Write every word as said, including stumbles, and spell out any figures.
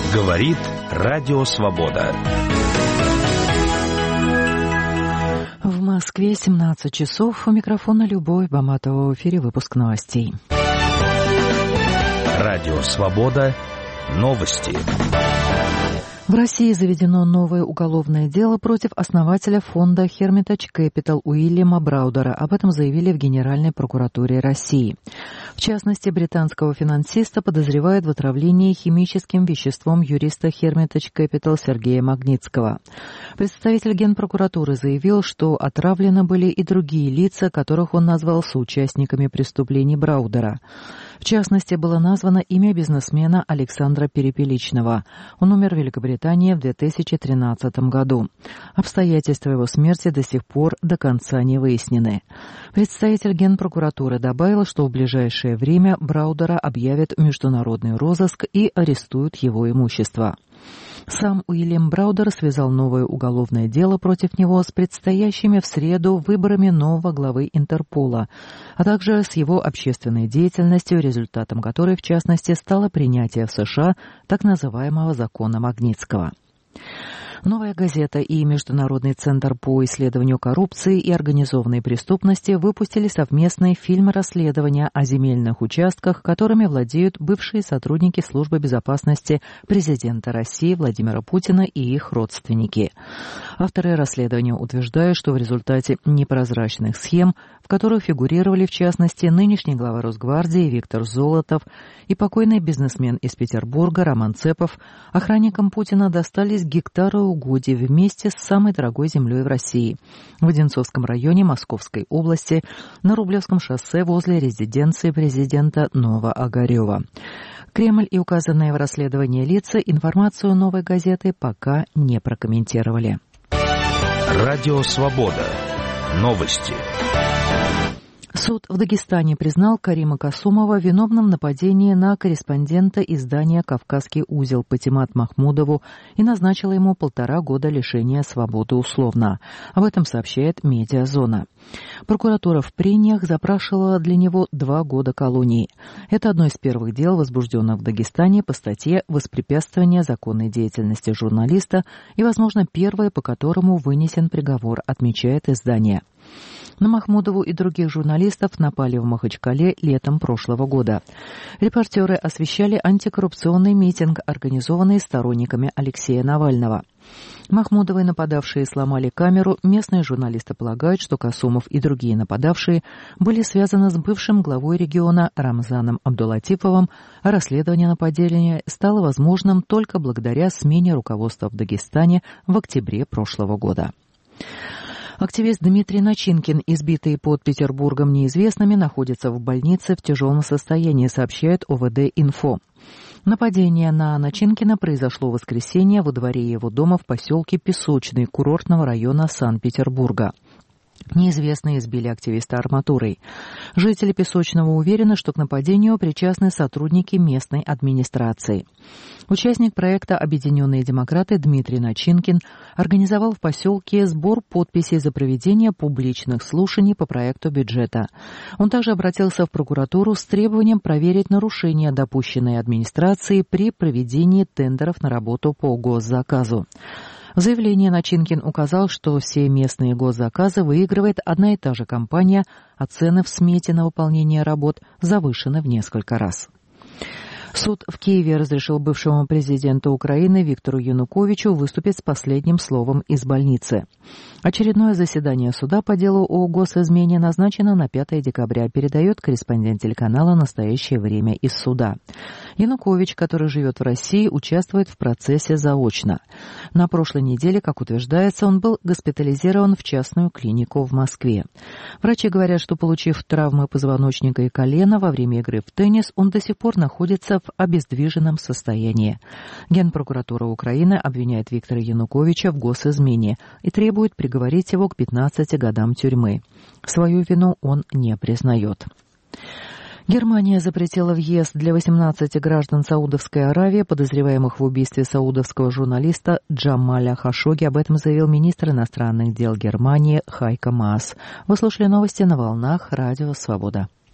Говорит Радио Свобода. В Москве семнадцать часов. У микрофона Любовь Баматова. В эфире выпуск новостей. Радио Свобода. Новости. В России заведено новое уголовное дело против основателя фонда Hermitage Capital Уильяма Браудера. Об этом заявили в Генеральной прокуратуре России. В частности, британского финансиста подозревают в отравлении химическим веществом юриста Hermitage Capital Сергея Магнитского. Представитель Генпрокуратуры заявил, что отравлены были и другие лица, которых он назвал соучастниками преступлений Браудера. В частности, было названо имя бизнесмена Александра Перепеличного. Он умер в Великобритании в две тысячи тринадцатом году. Обстоятельства его смерти до сих пор до конца не выяснены. Представитель Генпрокуратуры добавил, что в ближайшее время Браудера объявят в международный розыск и арестуют его имущество. Сам Уильям Браудер связал новое уголовное дело против него с предстоящими в среду выборами нового главы Интерпола, а также с его общественной деятельностью, результатом которой, в частности, стало принятие в США так называемого закона Магнитского. «Новая газета» и Международный центр по исследованию коррупции и организованной преступности выпустили совместный фильм расследования о земельных участках, которыми владеют бывшие сотрудники Службы безопасности президента России Владимира Путина и их родственники. Авторы расследования утверждают, что в результате непрозрачных схем, в которых фигурировали в частности нынешний глава Росгвардии Виктор Золотов и покойный бизнесмен из Петербурга Роман Цепов, охранникам Путина достались гектары угодий вместе с самой дорогой землей в России в Одинцовском районе Московской области на Рублевском шоссе возле резиденции президента Новоогарева. Кремль и указанные в расследовании лица информацию «Новой газеты» пока не прокомментировали. Радио Свобода. Новости. Суд в Дагестане признал Карима Касумова виновным в нападении на корреспондента издания «Кавказский узел» Патимат Махмудову и назначил ему полтора года лишения свободы условно. Об этом сообщает «Медиазона». Прокуратура в прениях запрашивала для него два года колонии. Это одно из первых дел, возбужденных в Дагестане по статье «Воспрепятствование законной деятельности журналиста» и, возможно, первое, по которому вынесен приговор, отмечает издание. На Махмудову и других журналистов напали в Махачкале летом прошлого года. Репортеры освещали антикоррупционный митинг, организованный сторонниками Алексея Навального. Махмудовы нападавшие сломали камеру. Местные журналисты полагают, что Касумов и другие нападавшие были связаны с бывшим главой региона Рамзаном Абдулатиповым, а расследование нападения стало возможным только благодаря смене руководства в Дагестане в октябре прошлого года. Активист Дмитрий Начинкин, избитый под Петербургом неизвестными, находится в больнице в тяжелом состоянии, сообщает О В Д-Инфо. Нападение на Начинкина произошло в воскресенье во дворе его дома в поселке Песочный курортного района Санкт-Петербурга. Неизвестные избили активиста арматурой. Жители Песочного уверены, что к нападению причастны сотрудники местной администрации. Участник проекта «Объединенные демократы» Дмитрий Начинкин организовал в поселке сбор подписей за проведение публичных слушаний по проекту бюджета. Он также обратился в прокуратуру с требованием проверить нарушения, допущенные администрацией при проведении тендеров на работу по госзаказу. В заявлении Начинкин указал, что все местные госзаказы выигрывает одна и та же компания, а цены в смете на выполнение работ завышены в несколько раз. Суд в Киеве разрешил бывшему президенту Украины Виктору Януковичу выступить с последним словом из больницы. Очередное заседание суда по делу о госизмене назначено на пятое декабря, передает корреспондент телеканала «Настоящее время» из суда. Янукович, который живет в России, участвует в процессе заочно. На прошлой неделе, как утверждается, он был госпитализирован в частную клинику в Москве. Врачи говорят, что, получив травмы позвоночника и колена во время игры в теннис, он до сих пор находится в обездвиженном состоянии. Генпрокуратура Украины обвиняет Виктора Януковича в госизмене и требует приговорить его к пятнадцати годам тюрьмы. Свою вину он не признает. Германия запретила въезд для восемнадцати граждан Саудовской Аравии, подозреваемых в убийстве саудовского журналиста Джамаля Хашоги. Об этом заявил министр иностранных дел Германии Хайко Маас. Вы слушали новости на волнах Радио Свобода.